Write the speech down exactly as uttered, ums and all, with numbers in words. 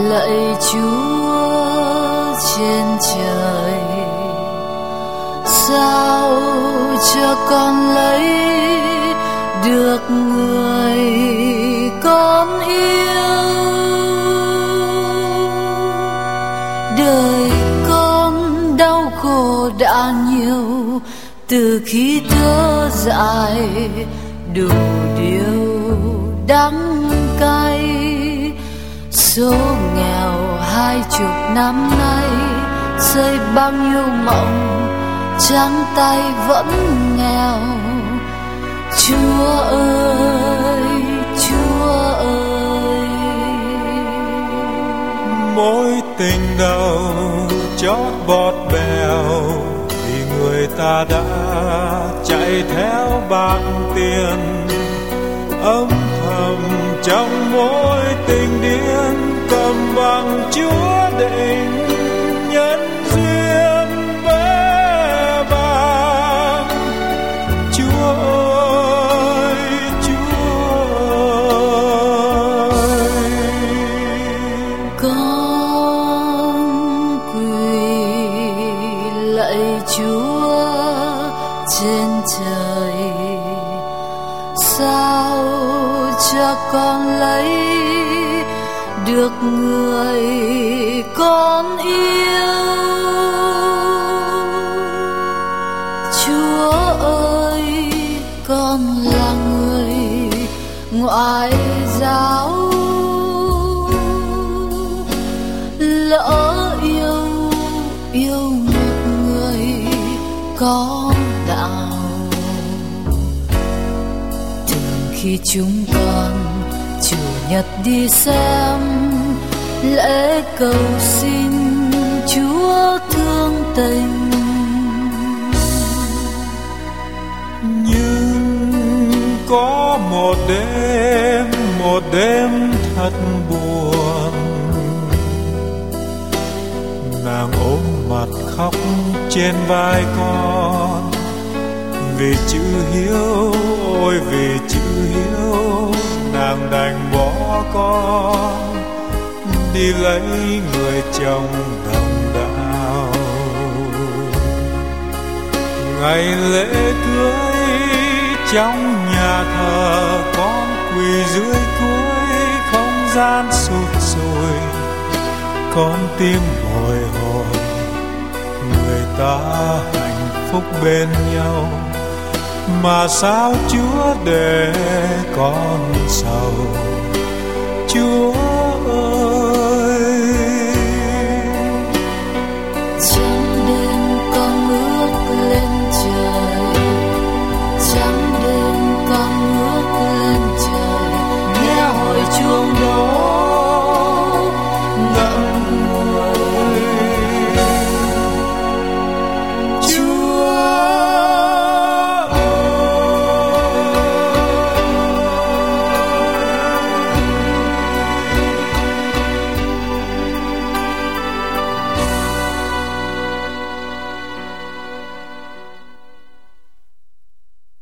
lạy Chúa trên trời, sao cho con lấy được người con yêu. Đời con đau khổ đã nhiều, từ khi thơ dại đủ điều đắng cay. Số nghèo hai chục năm nay, xây bao nhiêu mộng trắng tay vẫn nghèo. Chúa ơi, Chúa ơi, mối tình đầu chót bọt bèo, vì người ta đã chạy theo bạc tiền. Âm thầm trong mối tình điên, cầm bằng Chúa định nhân duyên bé bàng. Chúa ơi, Chúa ơi, con quỳ lạy Chúa trên trời, sao cho con lấy được người con yêu. Chúa ơi, con là người ngoại giáo, lỡ yêu yêu một người có đạo. Thường khi chúng con chủ nhật đi xem lễ cầu xin Chúa thương tình, nhưng có một đêm, một đêm thật buồn, nàng ôm mặt khóc trên vai con. Vì chữ hiếu, ôi vì chữ hiếu, nàng đành bỏ con đi lấy người chồng đồng đạo. Ngày lễ cưới trong nhà thờ, con quỳ dưới cuối không gian sụp sùi. Con tim bồi hồi, người ta hạnh phúc bên nhau, mà sao Chúa để con sầu. Chúa